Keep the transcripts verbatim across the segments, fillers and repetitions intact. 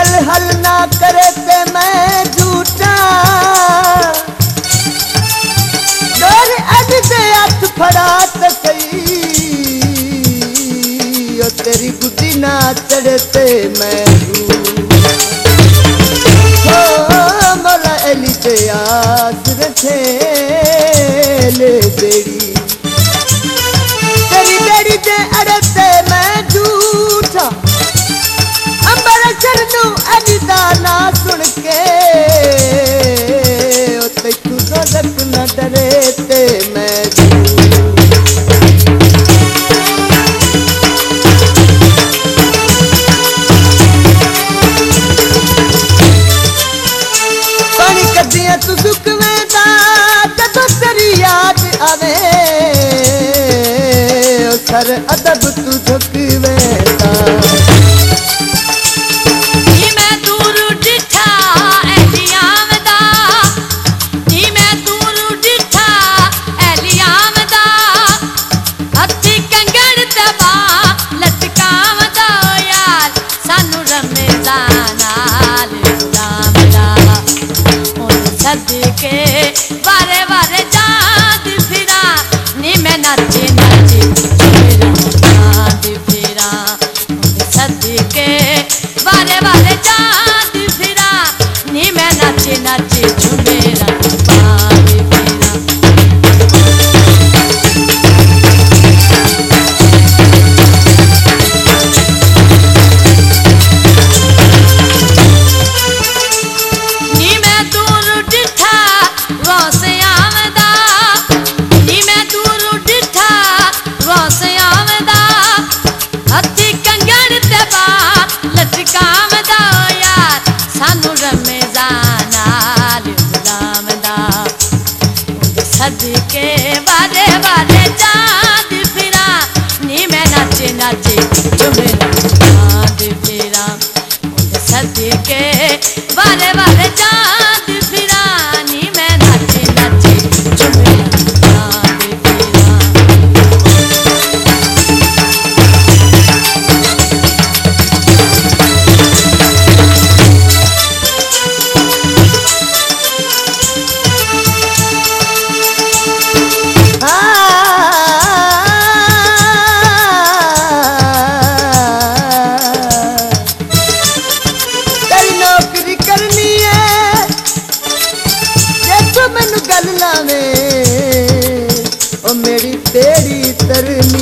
दिल हल ना करे ते मैं झूठा डर अज दे हथ फड़ा ते सही ओ तेरी गुड्डी ना चढ़े ते मैं हो मौला अली ते आस रखे ले बेड़ी तेरी बेड़ी ते अड़े ते मैं झूठा अंबर चरनू अली दा ना सुन के ओ तैनू दोज़ख ना डरे ते मैं पानी कदियां तू सुकवेंदा जदों तेरी याद आवे ओ सर अदब तू झुकवेंदा सदके वारे वारे जाद फिरा नी मैं नाचे नाचे मेरा जाद फिरा सदके वारे वारे जाद फिरा नी मैं नाचे नाचे झुमेरा जाद फिरा सदके वारे वारे जाद फिरा नी मैं नाचे नाचे झुमेरा जाद फिरा सदके वारे वारे जाद फिरा नी मैं नाचे नाचे झुमेरा जाद फिरा ओ मेरी तेरी तरनी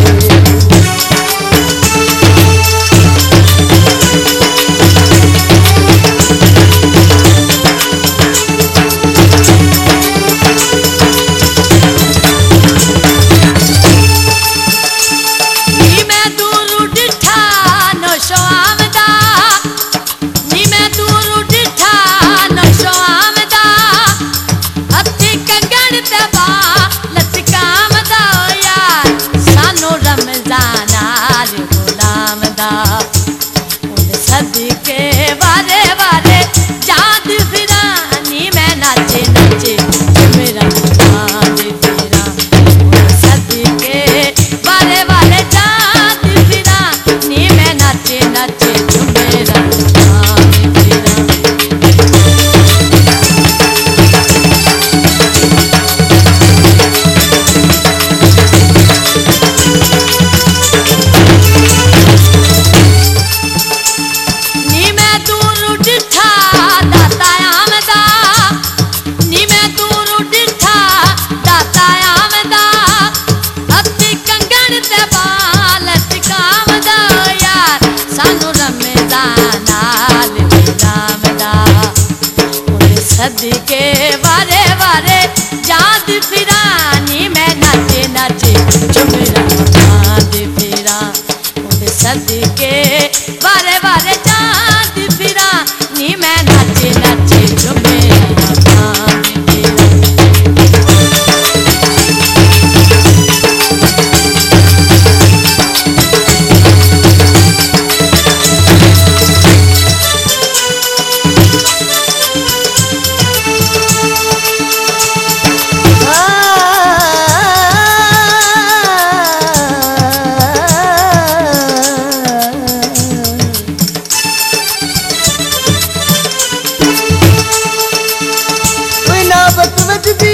सदके वारे वारे जाद फिरा नी मैं नाचे नाचे मेरा जाद फिरा सदके वारे वारे जाद फिरा नी मैं नाचे नाचे मेरा जाद फिरा सदके वारे वारे जाद फिरा नी मैं नाचे नाचे झुमेरा जाद फिरा सदके वारे वारे जाद फिरा नी मैं नाचे नाचे झुमेरा जाद फिरा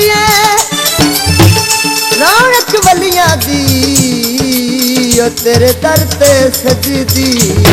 है रौनक वलियां दी ओ तेरे दर ते सजदी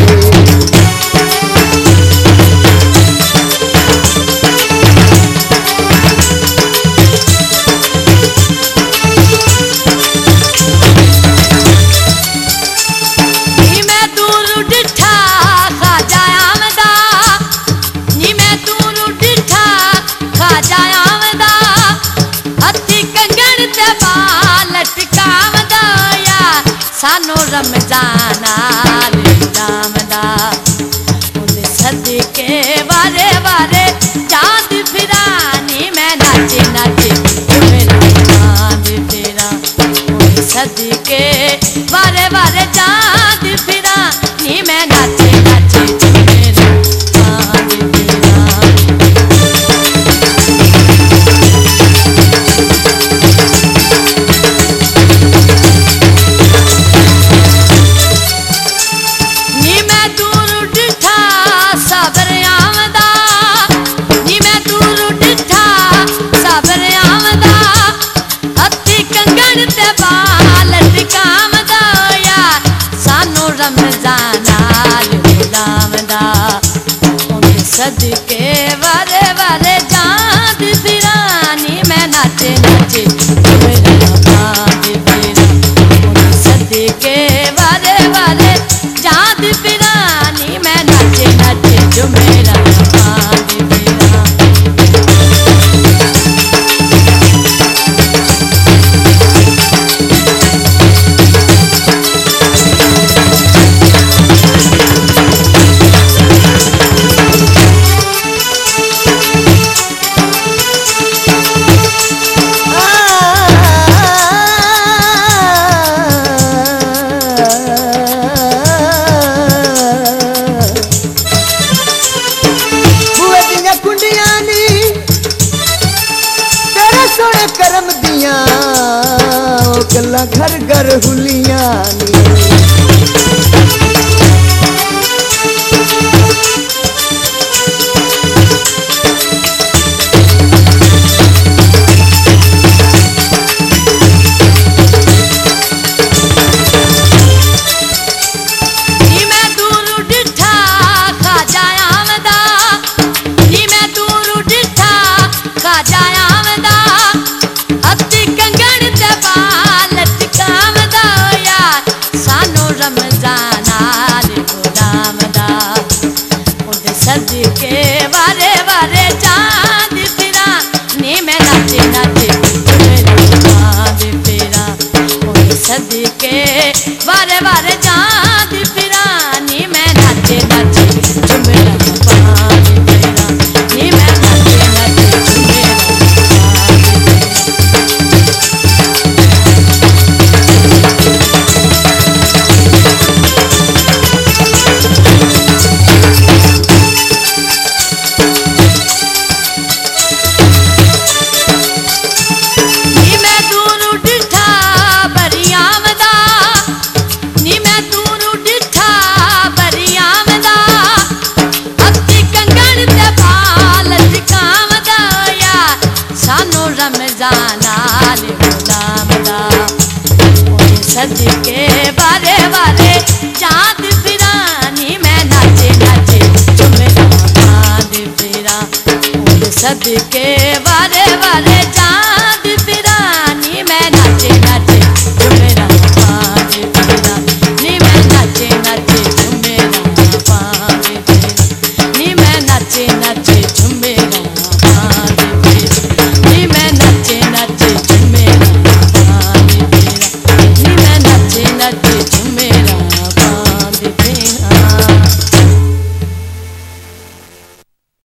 सानू रमजान रामदा उदे सदके वारे वारे चांद फिरानी मैं नाचे नाचे मेरा चांद फिरा उदे सदके वारे वारे चांद फिरानी मैं नाचे नाचे मेरा चांद फिरा सदके वारे वारे चांद फिरानी मैं नाचे नाचे मेरा चांद फिरा सदके वारे वारे चांद फिरानी मैं नाचे नाचे जो मेरा चांद फिरा करम दिया गल्ला घर घर हुलियां सदके वारे वारे चांद फिरा नी मैं नाचे नाचे चांद फिरा सदके वारे वारे चांद फिरा नी मैं नाचे नाचे मेरा चांद फिरा नी मैं नाचे नाचे सदके वारे वारे चांद फिरानी मैं नाचे नाचे जो मेरा चांद फिरा सदके वारे वारे चांद